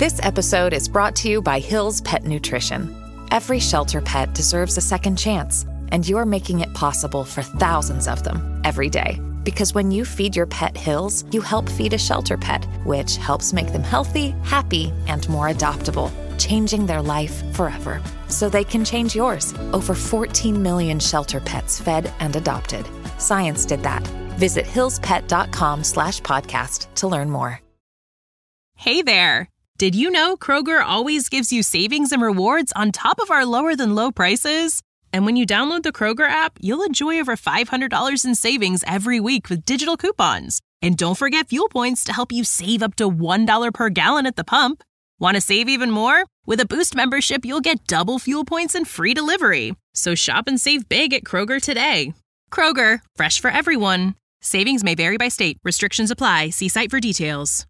This episode is brought to you by Hill's Pet Nutrition. Every shelter pet deserves a second chance, and you're making it possible for thousands of them every day. Because when you feed your pet Hill's, you help feed a shelter pet, which helps make them healthy, happy, and more adoptable, changing their life forever. So they can change yours. Over 14 million shelter pets fed and adopted. Science did that. Visit hillspet.com/podcast to learn more. Hey there! Did you know Kroger always gives you savings and rewards on top of our lower-than-low prices? And when you download the Kroger app, you'll enjoy over $500 in savings every week with digital coupons. And don't forget fuel points to help you save up to $1 per gallon at the pump. Want to save even more? With a Boost membership, you'll get double fuel points and free delivery. So shop and save big at Kroger today. Kroger, fresh for everyone. Savings may vary by state. Restrictions apply. See site for details.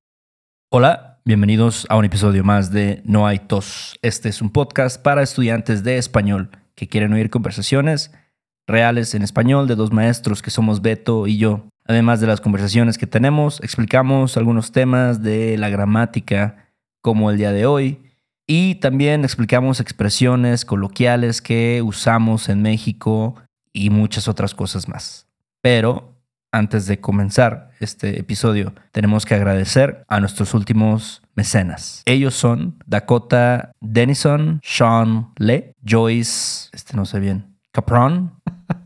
Hola, bienvenidos a un episodio más de No hay tos. Este es un podcast para estudiantes de español que quieren oír conversaciones reales en español de dos maestros que somos Beto y yo. Además de las conversaciones que tenemos, explicamos algunos temas de la gramática, como el día de hoy, y también explicamos expresiones coloquiales que usamos en México y muchas otras cosas más. Pero antes de comenzar este episodio, tenemos que agradecer a nuestros últimos mecenas. Ellos son Dakota Denison, Sean Le, Joyce, no sé bien, Capron.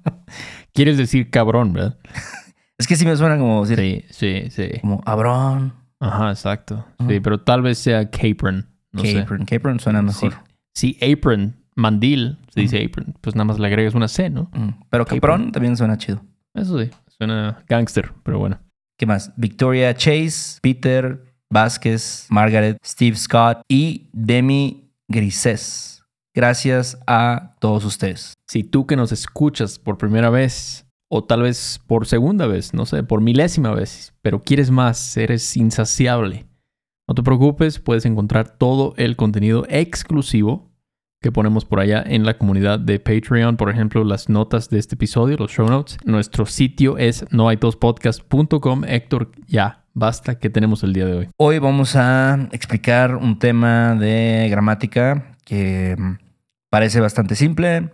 Quieres decir cabrón, ¿verdad? Es que sí me suena como decir... Sí. Como abrón. Ajá, exacto. Sí, pero tal vez sea capron. No sé. Capron suena mejor. Sí, apron, mandil, se dice apron. Pues nada más le agregas una C, ¿no? Pero capron también suena chido. Eso sí, suena gangster, pero bueno. ¿Qué más? Victoria Chase, Peter Vázquez, Margaret, Steve Scott y Demi Grises. Gracias a todos ustedes. Si tú que nos escuchas por primera vez, o tal vez por segunda vez, no sé, por milésima vez, pero quieres más, eres insaciable, no te preocupes, puedes encontrar todo el contenido exclusivo que ponemos por allá en la comunidad de Patreon. Por ejemplo, las notas de este episodio, los show notes. Nuestro sitio es nohaitospodcast.com. Héctor, ya, basta, ¿qué tenemos el día de hoy? Hoy vamos a explicar un tema de gramática que parece bastante simple,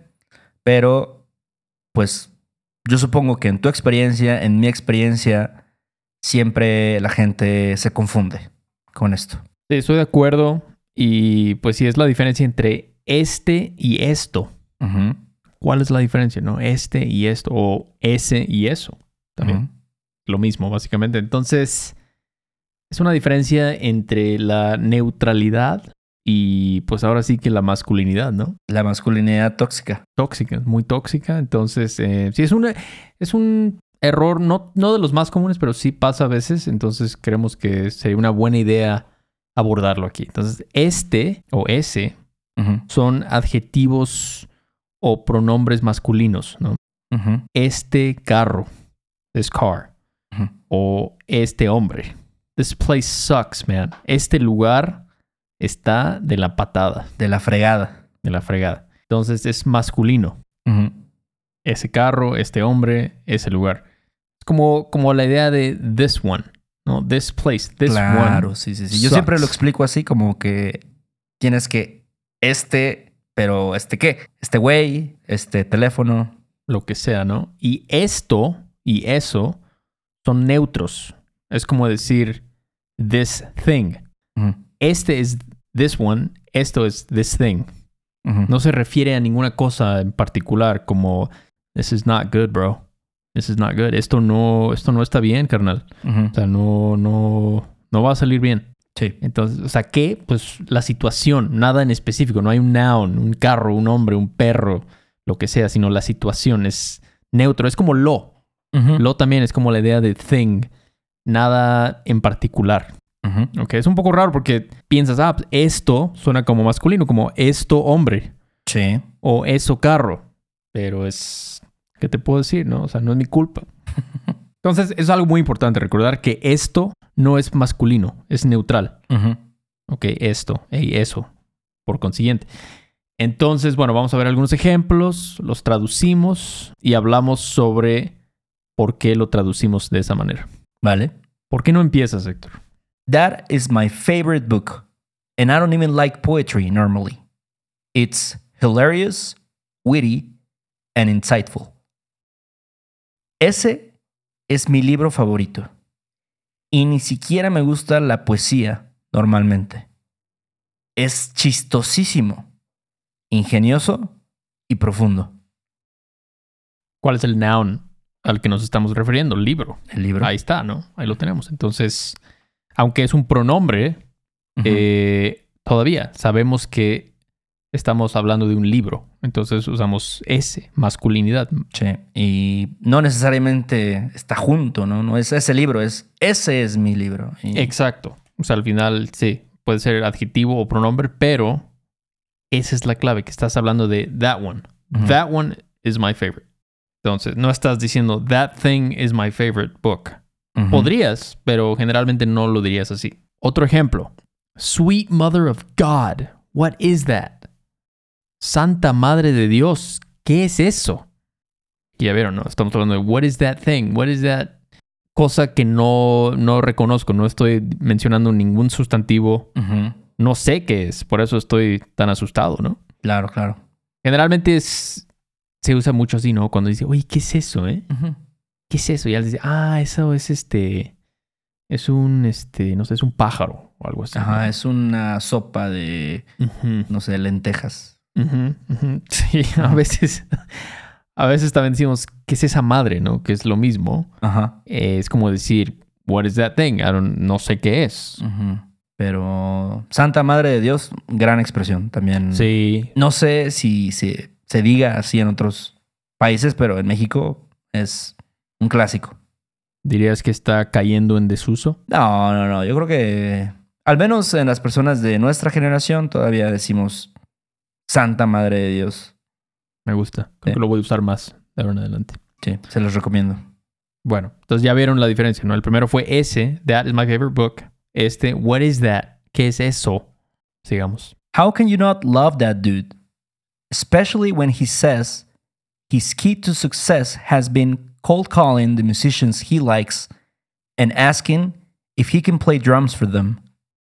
pero pues yo supongo que en tu experiencia, en mi experiencia, siempre la gente se confunde con esto. Sí, estoy de acuerdo. Y pues sí, es la diferencia entre este y esto. Uh-huh. ¿Cuál es la diferencia? ¿No? Este y esto. O ese y eso. También. Uh-huh. Lo mismo, básicamente. Entonces, es una diferencia entre la neutralidad y pues ahora sí que la masculinidad, ¿no? La masculinidad tóxica. Tóxica, muy tóxica. Entonces, sí, es un error, no de los más comunes, pero sí pasa a veces. Entonces, creemos que sería una buena idea abordarlo aquí. Entonces, este o ese uh-huh. son adjetivos o pronombres masculinos, ¿no? Uh-huh. Este carro, this car, uh-huh. o este hombre, this place sucks, man. Este lugar está de la patada. De la fregada. De la fregada. Entonces es masculino. Uh-huh. Ese carro, este hombre, ese lugar. Es como la idea de this one, ¿no? This place, this one. Claro, sí. Yo sucks. siempre lo explico así, como que tienes que pero ¿qué? Este güey, este teléfono. Lo que sea, ¿no? Y esto y eso son neutros. Es como decir this thing. Uh-huh. Este es this one, esto es this thing. Uh-huh. No se refiere a ninguna cosa en particular como this is not good, bro. This is not good. Esto no está bien, carnal. Uh-huh. O sea, no va a salir bien. Sí. Entonces, o sea, ¿qué? Pues la situación, nada en específico. No hay un noun, un carro, un hombre, un perro, lo que sea, sino la situación es neutro. Es como lo. Uh-huh. Lo también es como la idea de thing. Nada en particular. Uh-huh. Okay, es un poco raro porque piensas, pues esto suena como masculino, como esto hombre. Sí. O eso carro. Pero es... ¿Qué te puedo decir, no? O sea, no es mi culpa. Entonces, es algo muy importante recordar que esto no es masculino, es neutral. Uh-huh. Ok, esto, eso, por consiguiente. Entonces, bueno, vamos a ver algunos ejemplos, los traducimos y hablamos sobre por qué lo traducimos de esa manera. Vale. ¿Por qué no empiezas, Héctor? That is my favorite book. And I don't even like poetry normally. It's hilarious, witty, and insightful. Ese es mi libro favorito. Y ni siquiera me gusta la poesía normalmente. Es chistosísimo, ingenioso y profundo. ¿Cuál es el noun al que nos estamos refiriendo? El libro. El libro. Ahí está, ¿no? Ahí lo tenemos. Entonces, aunque es un pronombre, todavía sabemos que estamos hablando de un libro. Entonces usamos ese, masculinidad. Sí, y no necesariamente está junto, ¿no? No es ese libro, ese es mi libro. Y... Exacto. O sea, al final, sí, puede ser adjetivo o pronombre, pero esa es la clave, que estás hablando de that one. That one is my favorite. Entonces, no estás diciendo that thing is my favorite book. Podrías, pero generalmente no lo dirías así. Otro ejemplo. Sweet Mother of God. What is that? Santa Madre de Dios. ¿Qué es eso? Y ya vieron, ¿no? Estamos hablando de what is that thing? What is that? Cosa que no reconozco. No estoy mencionando ningún sustantivo. No sé qué es. Por eso estoy tan asustado, ¿no? Claro, claro. Generalmente se usa mucho así, ¿no? Cuando dice, oye, ¿qué es eso, ¿Qué es eso? Y él dice, eso es es un, no sé, es un pájaro o algo así. Ajá, ¿no? es una sopa de, no sé, lentejas. Sí, a veces también decimos, ¿qué es esa madre, no? Que es lo mismo. Ajá. Es como decir, what is that thing? No sé qué es. Pero Santa Madre de Dios, gran expresión también. Sí. No sé si se diga así en otros países, pero en México es un clásico. ¿Dirías que está cayendo en desuso? No. Yo creo que al menos en las personas de nuestra generación todavía decimos Santa Madre de Dios. Me gusta. Creo que lo voy a usar más de ahora en adelante. Sí, se los recomiendo. Bueno, entonces ya vieron la diferencia, ¿no? El primero fue that is my favorite book. What is that? ¿Qué es eso? Sigamos. How can you not love that dude? Especially when he says his key to success has been cold calling the musicians he likes and asking if he can play drums for them.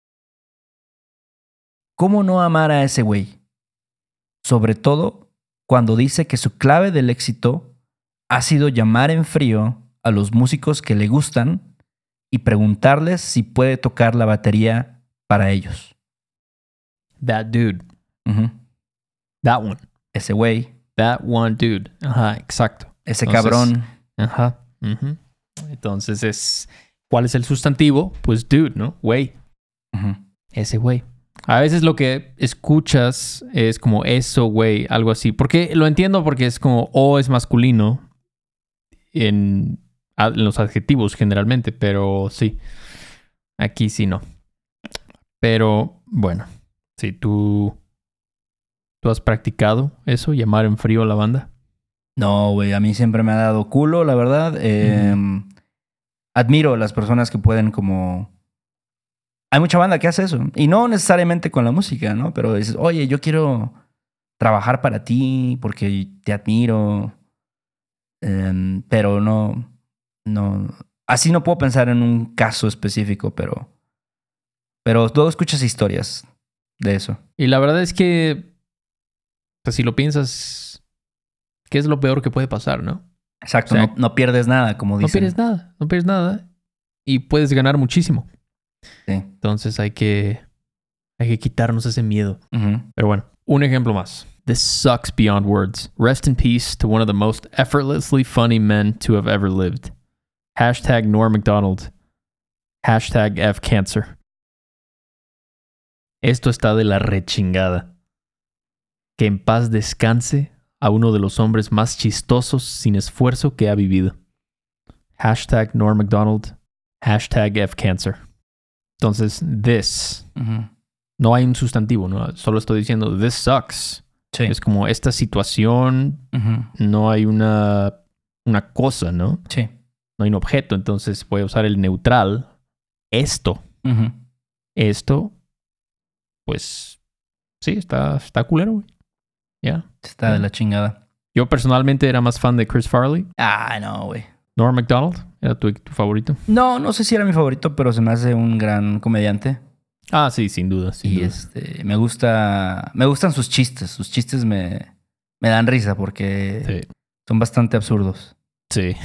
¿Cómo no amar a ese güey? Sobre todo cuando dice que su clave del éxito ha sido llamar en frío a los músicos que le gustan y preguntarles si puede tocar la batería para ellos. That dude. That one. Ese güey. That one dude. Ajá, exacto. Ese cabrón. Ajá. Entonces ¿cuál es el sustantivo? Pues dude, ¿no? Güey. Ese güey. A veces lo que escuchas es como eso, güey, algo así. Porque lo entiendo porque es como o es masculino en los adjetivos generalmente, pero sí. Aquí sí no. Pero bueno, si tú has practicado eso, llamar en frío a la banda. No, güey, a mí siempre me ha dado culo, la verdad. Admiro a las personas que pueden como... Hay mucha banda que hace eso. Y no necesariamente con la música, ¿no? Pero dices, oye, yo quiero trabajar para ti porque te admiro. Pero no... Así no puedo pensar en un caso específico, pero luego escuchas historias de eso. Y la verdad es que, pues, si lo piensas, ¿qué es lo peor que puede pasar, no? Exacto, o sea, no pierdes nada, como dicen. No pierdes nada. Y puedes ganar muchísimo. Sí. Entonces hay que quitarnos ese miedo. Pero bueno, un ejemplo más. This sucks beyond words. Rest in peace to one of the most effortlessly funny men to have ever lived. # Norm Macdonald. # #FCancer. Esto está de la rechingada. Que en paz descanse a uno de los hombres más chistosos sin esfuerzo que ha vivido. # Norm Macdonald. # FCancer. Entonces, this. No hay un sustantivo, ¿no? Solo estoy diciendo this sucks. Sí. Es como esta situación. No hay una cosa, ¿no? Sí. No hay un objeto. Entonces voy a usar el neutral. Esto. Esto, pues, sí, está culero, güey. Ya. Está de la chingada. Yo personalmente era más fan de Chris Farley. No, güey. Norm Macdonald, ¿era tu favorito? No sé si era mi favorito, pero se me hace un gran comediante. Ah, sí, sin duda. Sin Y duda. me gustan sus chistes. Sus chistes me dan risa porque Sí. son bastante absurdos. Sí.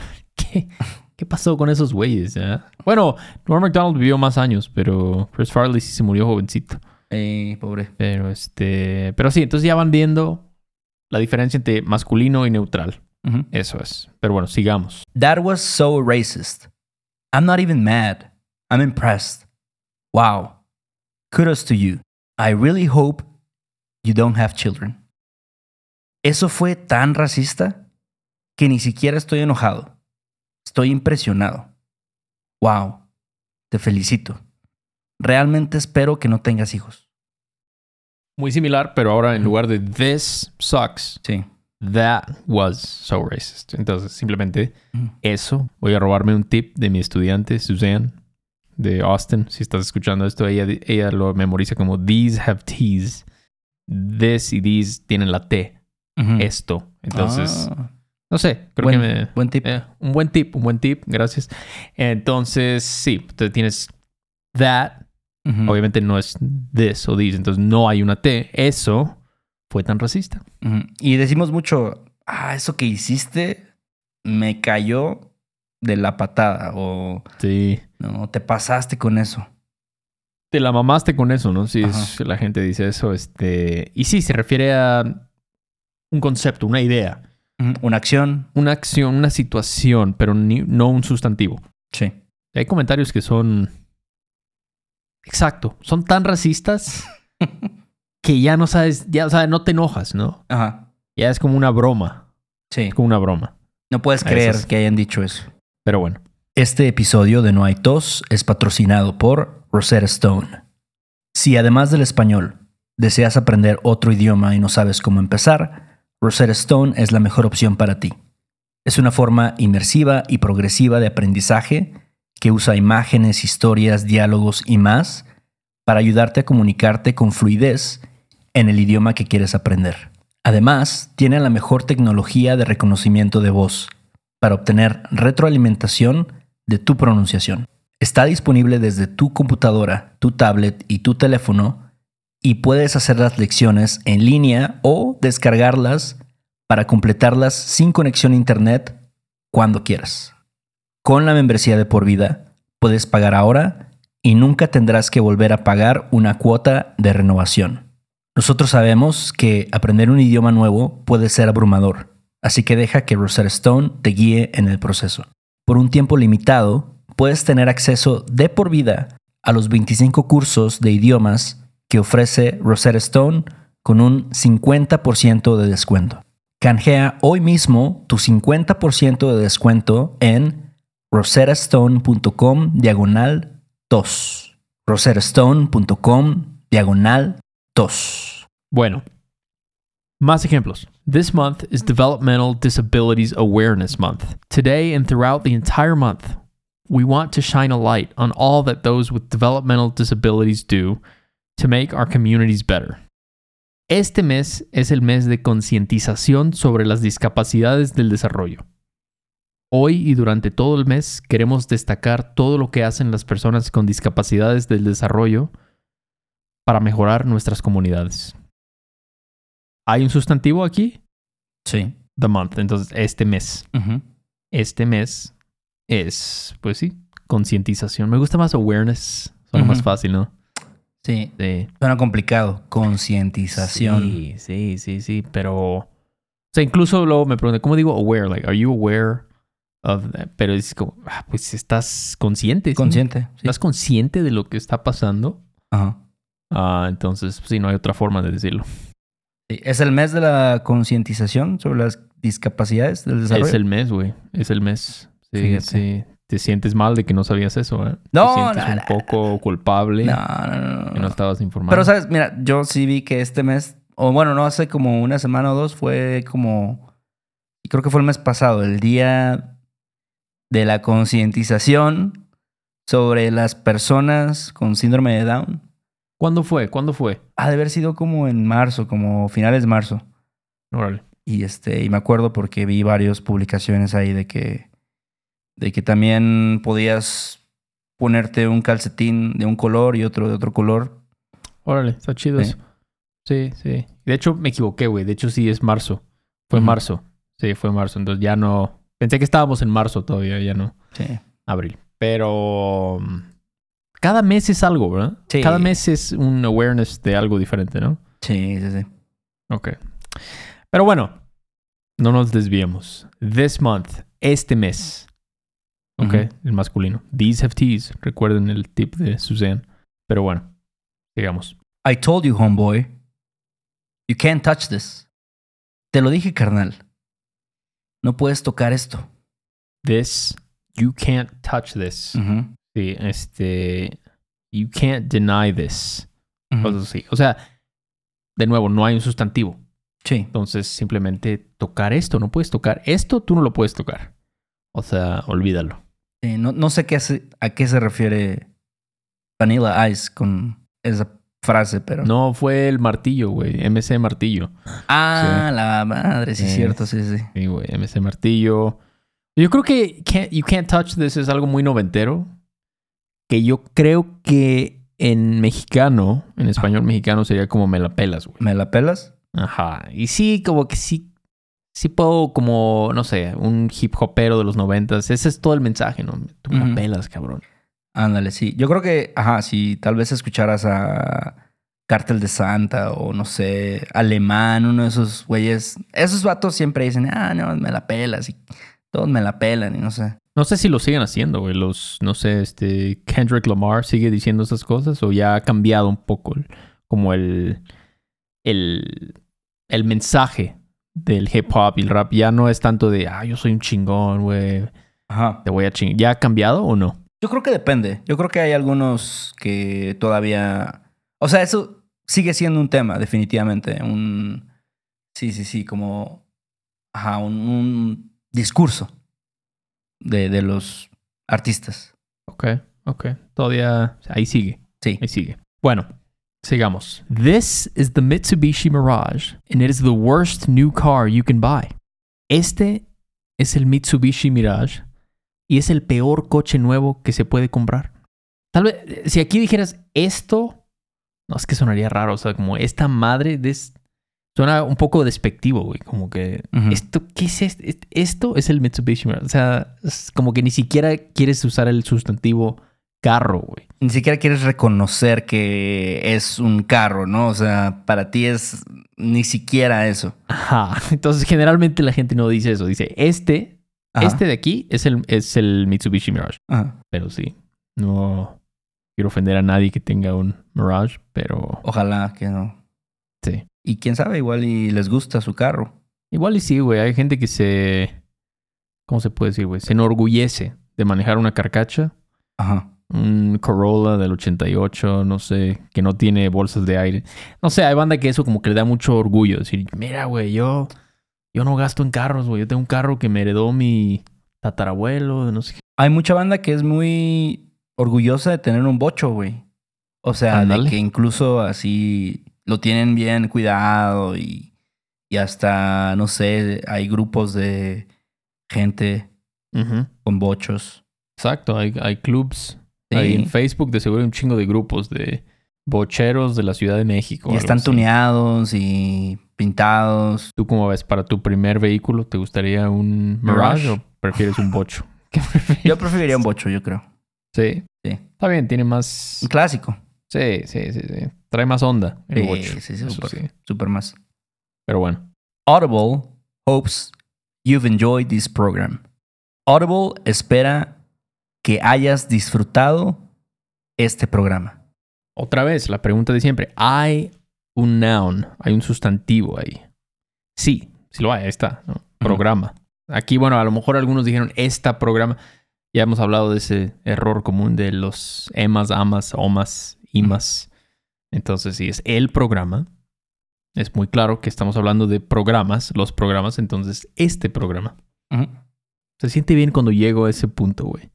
¿Qué pasó con esos güeyes? Bueno, Norm Macdonald vivió más años, pero Chris Farley sí se murió jovencito. Pobre. Pero sí, entonces ya van viendo la diferencia entre masculino y neutral. Ujú. Eso es. Pero bueno, sigamos. That was so racist. I'm not even mad. I'm impressed. Wow. Kudos to you. I really hope you don't have children. Eso fue tan racista que ni siquiera estoy enojado. Estoy impresionado. Wow. Te felicito. Realmente espero que no tengas hijos. Muy similar, pero ahora en lugar de this sucks, Sí. that was so racist. Entonces, simplemente eso. Voy a robarme un tip de mi estudiante, Suzanne, de Austin. Si estás escuchando esto, ella lo memoriza como these have T's. This y these tienen la T. Ujú. Esto. Entonces, no sé. Creo Buen- que me... buen tip. un buen tip. Gracias. Entonces, sí. Entonces tienes that. Ujú. Obviamente no es this o these. Entonces no hay una T. Eso fue tan racista. Ujú. Y decimos mucho, eso que hiciste me cayó de la patada o Sí. no, te pasaste con eso. Te la mamaste con eso, ¿no? Sí, Ajá. la gente dice eso. Y sí, se refiere a un concepto, una idea, Ujú. Una acción. una acción, una situación, pero no un sustantivo. Sí. Hay comentarios que son... Exacto. Son tan racistas que ya no sabes, ya, o sea, no te enojas, ¿no? Ajá. Ya es como una broma. Sí. Es como una broma. No puedes Eso creer es. que hayan dicho eso. Pero bueno. Este episodio de No hay tos es patrocinado por Rosetta Stone. Si además del español deseas aprender otro idioma y no sabes cómo empezar, Rosetta Stone es la mejor opción para ti. Es una forma inmersiva y progresiva de aprendizaje que usa imágenes, historias, diálogos y más para ayudarte a comunicarte con fluidez en el idioma que quieres aprender. Además, tiene la mejor tecnología de reconocimiento de voz para obtener retroalimentación de tu pronunciación. Está disponible desde tu computadora, tu tablet y tu teléfono y puedes hacer las lecciones en línea o descargarlas para completarlas sin conexión a internet cuando quieras. Con la membresía de por vida, puedes pagar ahora y nunca tendrás que volver a pagar una cuota de renovación. Nosotros sabemos que aprender un idioma nuevo puede ser abrumador, así que deja que Rosetta Stone te guíe en el proceso. Por un tiempo limitado, puedes tener acceso de por vida a los 25 cursos de idiomas que ofrece Rosetta Stone con un 50% de descuento. Canjea hoy mismo tu 50% de descuento en rosettastone.com/tos. rosettastone.com/tos. Bueno. Más ejemplos. This month is Developmental Disabilities Awareness Month. Today and throughout the entire month, we want to shine a light on all that those with developmental disabilities do to make our communities better. Este mes es el mes de concientización sobre las discapacidades del desarrollo. Hoy y durante todo el mes queremos destacar todo lo que hacen las personas con discapacidades del desarrollo para mejorar nuestras comunidades. ¿Hay un sustantivo aquí? Sí. The month. Entonces, este mes. Ujú. Este mes es, pues sí, concientización. Me gusta más awareness. Suena más Ujú. fácil, ¿no? Sí. Sí. Suena complicado. Concientización. Sí. Pero, o sea, incluso luego me pregunté, ¿cómo digo aware? Like, are you aware of that? Pero es como, pues estás consciente. ¿sí? Consciente. Sí. ¿Estás consciente de lo que está pasando? Ajá. Entonces, pues, sí, no hay otra forma de decirlo. Sí. Es el mes de la concientización sobre las discapacidades del desarrollo. Es el mes, güey. Es el mes. Sí, Fíjate. sí. Te sientes mal de que no sabías eso, ¿eh? No, Te sientes un poco culpable No. que no estabas informado. Pero, ¿sabes? Mira, yo sí vi que este mes, o bueno, no hace como una semana o dos, fue como, creo que fue el mes pasado, el día de la concientización sobre las personas con síndrome de Down. ¿Cuándo fue? Ha de haber sido como en marzo, como finales de marzo. Órale. Y y me acuerdo porque vi varias publicaciones ahí de que también podías ponerte un calcetín de un color y otro de otro color. Órale, está chido eso. Sí, sí. De hecho, me equivoqué, güey. De hecho, sí, es marzo. Fue marzo. Sí, fue marzo. Entonces ya no... Pensé que estábamos en marzo todavía, ya no. Sí. Abril. Pero... cada mes es algo, ¿verdad? Sí. Cada mes es un awareness de algo diferente, ¿no? Sí, sí, sí. Ok. Pero bueno, no nos desviemos. This month, este mes. Ok, el masculino. These have T's. Recuerden el tip de Suzanne. Pero bueno, sigamos. I told you, homeboy. You can't touch this. Te lo dije, carnal. No puedes tocar esto. This, you can't touch this. Sí, you can't deny this. Cosas así. O sea, de nuevo, no hay un sustantivo. Sí. Entonces, simplemente tocar esto. No puedes tocar esto, tú no lo puedes tocar. O sea, olvídalo. No sé a qué se refiere Vanilla Ice con esa frase, pero... No, fue el martillo, güey. MC Martillo. Ah, sí. La madre, sí, es cierto, sí. Sí, güey, MC Martillo. Yo creo que You Can't Touch This es algo muy noventero. Que yo creo que en mexicano, en español mexicano, sería como me la pelas, güey. ¿Me la pelas? Ajá. Y sí, como que sí puedo como, no sé, un hip hopero de los 90s. Ese es todo el mensaje, ¿no? Tú me la pelas, cabrón. Ándale, sí. Yo creo que, si tal vez escucharas a Cártel de Santa o no sé, Alemán, uno de esos güeyes. Esos vatos siempre dicen, no, me la pelas y todos me la pelan y no sé. No sé si lo siguen haciendo, güey. No sé, Kendrick Lamar sigue diciendo esas cosas o ya ha cambiado un poco como el mensaje del hip hop y el rap. Ya no es tanto de, yo soy un chingón, güey. Ajá. Te voy a chingar. ¿Ya ha cambiado o no? Yo creo que depende. Yo creo que hay algunos que todavía... O sea, eso sigue siendo un tema, definitivamente. Sí, como... un discurso de los artistas. Ok. Todavía... Ahí sigue. Sí. Ahí sigue. Bueno, sigamos. This is the Mitsubishi Mirage, and it is the worst new car you can buy. Este es el Mitsubishi Mirage y es el peor coche nuevo que se puede comprar. Tal vez, si aquí dijeras esto, no, es que sonaría raro. O sea, como esta madre suena un poco despectivo, güey. Como que, ¿esto qué es esto? Esto es el Mitsubishi Mirage. O sea, es como que ni siquiera quieres usar el sustantivo carro, güey. Ni siquiera quieres reconocer que es un carro, ¿no? O sea, para ti es ni siquiera eso. Ajá. Entonces, generalmente la gente no dice eso. Dice, este de aquí es el Mitsubishi Mirage. Ajá. Pero sí, no quiero ofender a nadie que tenga un Mirage, pero... Ojalá que no. Sí. Y quién sabe, igual y les gusta su carro. Igual y sí, güey. Hay gente que ¿cómo se puede decir, güey? Se enorgullece de manejar una carcacha. Ajá. Un Corolla del 88, no sé, que no tiene bolsas de aire. No sé, hay banda que eso como que le da mucho orgullo. Decir, mira, güey, yo no gasto en carros, güey. Yo tengo un carro que me heredó mi tatarabuelo, no sé. Hay mucha banda que es muy orgullosa de tener un bocho, güey. O sea, Ándale. de que incluso así lo tienen bien cuidado y hasta, no sé, hay grupos de gente con bochos. Exacto, hay clubs. Sí. Ahí en Facebook de seguro hay un chingo de grupos de bocheros de la Ciudad de México. Y están tuneados y pintados. ¿Tú cómo ves? ¿Para tu primer vehículo te gustaría un Mirage o prefieres un bocho? ¿Qué prefieres? Yo preferiría un bocho, yo creo. Sí. Sí. Está bien, tiene más... Un clásico. Sí. Trae más onda el bocho. Sí, Eso súper más. Pero bueno. Audible hopes you've enjoyed this program. Audible espera que hayas disfrutado este programa. Otra vez, la pregunta de siempre. ¿Hay un noun? ¿Hay un sustantivo ahí? Sí lo hay, ahí está, ¿no? Programa. Aquí, bueno, a lo mejor algunos dijeron esta programa. Ya hemos hablado de ese error común de los emas, amas, omas, imas. Entonces, si es el programa, es muy claro que estamos hablando de programas, los programas, entonces este programa. Se siente bien cuando llego a ese punto, güey.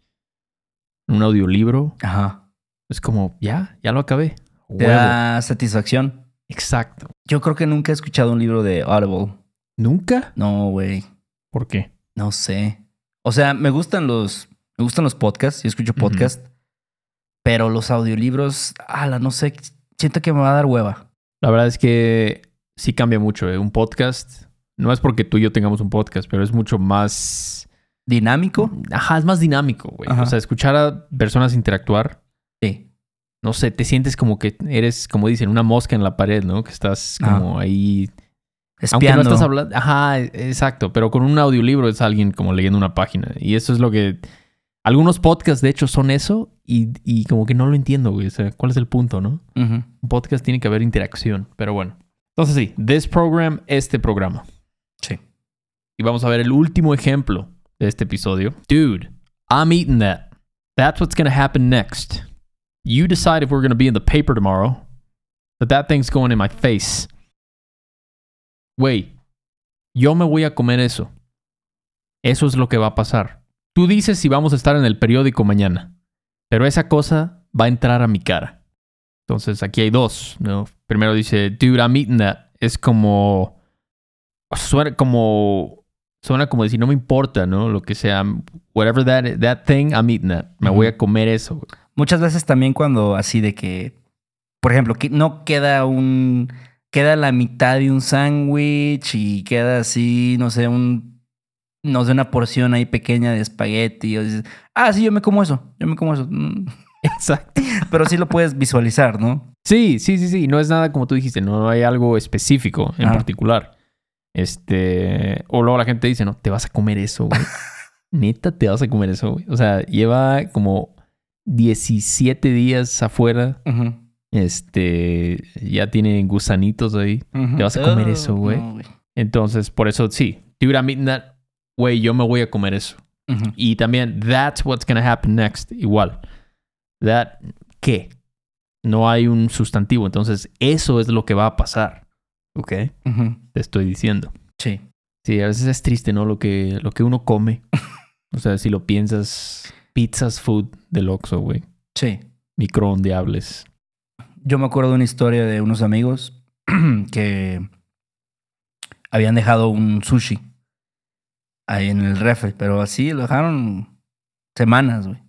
Un audiolibro. Ajá. Es como, ya lo acabé. Te da satisfacción. Exacto. Yo creo que nunca he escuchado un libro de Audible. ¿Nunca? No, güey. ¿Por qué? No sé. O sea, me gustan los podcasts. Yo escucho podcasts. Pero los audiolibros, no sé, siento que me va a dar hueva. La verdad es que sí cambia mucho, ¿eh? Un podcast, no es porque tú y yo tengamos un podcast, pero es mucho más... ¿Dinámico? Ajá, es más dinámico, güey. Ajá. O sea, escuchar a personas interactuar, Sí. no sé, te sientes como que eres, como dicen, una mosca en la pared, ¿no? Que estás como ahí... Aunque Espiando. no estás hablando... Ajá, exacto. Pero con un audiolibro es alguien como leyendo una página. Y eso es lo que... Algunos podcasts, de hecho, son eso. Y como que no lo entiendo, güey. O sea, ¿cuál es el punto, no? Ujú. Un podcast tiene que haber interacción. Pero bueno. Entonces sí, este programa. Sí. Y vamos a ver el último ejemplo de este episodio. Dude, I'm eating that. That's what's going to happen next. You decide if we're going to be in the paper tomorrow. But that thing's going in my face. Güey, yo me voy a comer eso. Eso es lo que va a pasar. Tú dices si vamos a estar en el periódico mañana. Pero esa cosa va a entrar a mi cara. Entonces aquí hay dos, ¿no? Primero dice, dude, I'm eating that. Es como... Suena como decir, no me importa, ¿no? Lo que sea. Whatever that thing, I'm eating that. Me voy a comer eso. Muchas veces también cuando así de que, por ejemplo, que no queda la mitad de un sándwich y queda así, no sé, una porción ahí pequeña de espagueti. Y dices, sí, yo me como eso. Exacto. Pero sí lo puedes visualizar, ¿no? Sí. No es nada como tú dijiste. No hay algo específico en particular. O luego la gente dice, no, te vas a comer eso, güey. Neta, te vas a comer eso, güey. O sea, lleva como 17 días afuera. Uh-huh. Ya tiene gusanitos ahí. Uh-huh. Te vas a comer eso, güey. No, güey. Entonces, por eso, sí. Dude, I'm eating that. Güey, yo me voy a comer eso. Uh-huh. Y también, that's what's gonna happen next. Igual. That, ¿qué? No hay un sustantivo. Entonces, eso es lo que va a pasar. ¿Ok? Uh-huh. Te estoy diciendo. Sí. Sí, a veces es triste, ¿no? Lo que uno come. O sea, si lo piensas, pizzas food del Oxxo, güey. Sí. Microondeables. Yo me acuerdo de una historia de unos amigos que habían dejado un sushi ahí en el refri, pero así lo dejaron semanas, güey.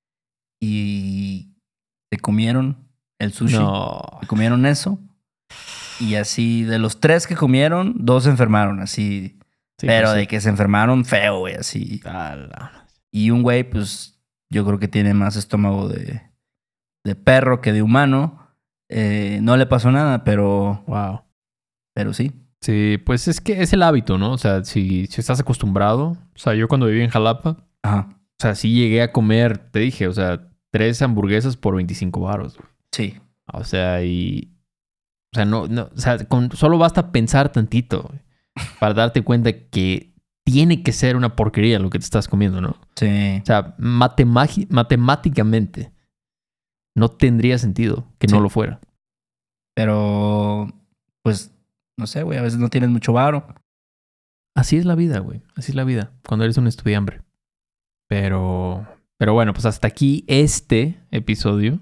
Y se comieron el sushi. No. Se comieron eso. Y así, de los 3 que comieron, 2 se enfermaron, así. Sí, pero pues sí. de que se enfermaron feo, güey, así. Y un güey, pues, yo creo que tiene más estómago de perro que de humano. No le pasó nada, pero sí. Sí, pues es que es el hábito, ¿no? O sea, si estás acostumbrado. O sea, yo cuando viví en Jalapa, Ajá. o sea, sí llegué a comer, te dije, o sea, 3 hamburguesas por 25 varos, güey. Sí. O sea, o sea, no, o sea, solo basta pensar tantito, güey, para darte cuenta que tiene que ser una porquería lo que te estás comiendo, ¿no? Sí. O sea, matemáticamente no tendría sentido que no lo fuera. Pero, pues, no sé, güey, a veces no tienes mucho varo. Así es la vida, güey. Así es la vida cuando eres un estudiante. Pero bueno, pues hasta aquí este episodio.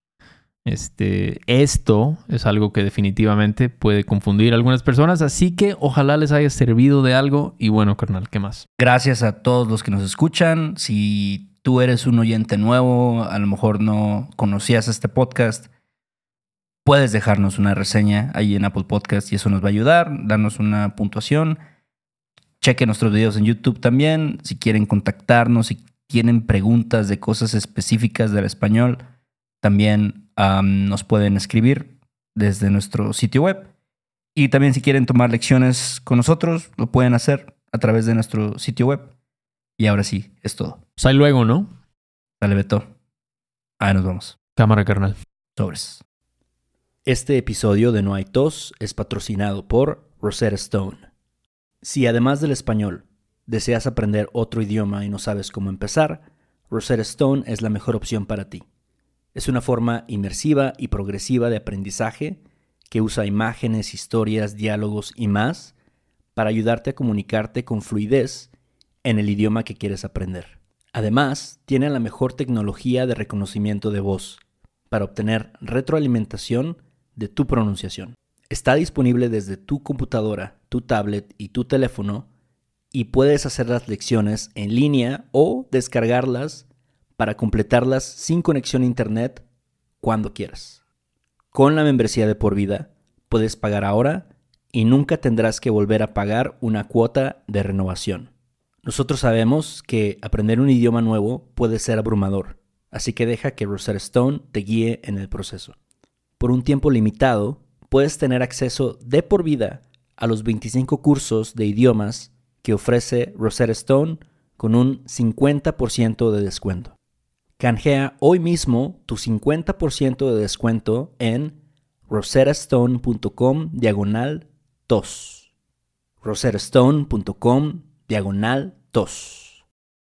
Esto es algo que definitivamente puede confundir a algunas personas, así que ojalá les haya servido de algo. Y bueno, carnal, ¿qué más? Gracias a todos los que nos escuchan. Si tú eres un oyente nuevo, a lo mejor no conocías este podcast, puedes dejarnos una reseña ahí en Apple Podcast y eso nos va a ayudar. Darnos una puntuación. Chequen nuestros videos en YouTube también. Si quieren contactarnos, si tienen preguntas de cosas específicas del español, también nos pueden escribir desde nuestro sitio web. Y también si quieren tomar lecciones con nosotros, lo pueden hacer a través de nuestro sitio web. Y ahora sí, es todo. Pues ahí luego, ¿no? Dale, Beto. Ahí nos vamos. Cámara, carnal. Sobres. Este episodio de No hay tos es patrocinado por Rosetta Stone. Si además del español deseas aprender otro idioma y no sabes cómo empezar, Rosetta Stone es la mejor opción para ti. Es una forma inmersiva y progresiva de aprendizaje que usa imágenes, historias, diálogos y más para ayudarte a comunicarte con fluidez en el idioma que quieres aprender. Además, tiene la mejor tecnología de reconocimiento de voz para obtener retroalimentación de tu pronunciación. Está disponible desde tu computadora, tu tablet y tu teléfono y puedes hacer las lecciones en línea o descargarlas para completarlas sin conexión a internet cuando quieras. Con la membresía de por vida, puedes pagar ahora y nunca tendrás que volver a pagar una cuota de renovación. Nosotros sabemos que aprender un idioma nuevo puede ser abrumador, así que deja que Rosetta Stone te guíe en el proceso. Por un tiempo limitado, puedes tener acceso de por vida a los 25 cursos de idiomas que ofrece Rosetta Stone con un 50% de descuento. Canjea hoy mismo tu 50% de descuento en rosettastone.com/tos. rosettastone.com/tos.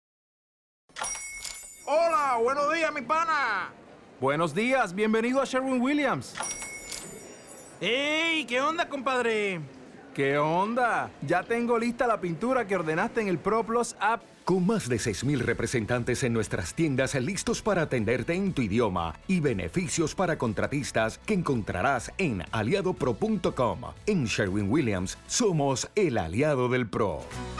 Hola, buenos días, mi pana. Buenos días, bienvenido a Sherwin-Williams. ¡Ey! ¿Qué onda, compadre? ¿Qué onda? Ya tengo lista la pintura que ordenaste en el ProPlus app. Con más de 6,000 representantes en nuestras tiendas listos para atenderte en tu idioma y beneficios para contratistas que encontrarás en aliadopro.com. En Sherwin-Williams somos el aliado del pro.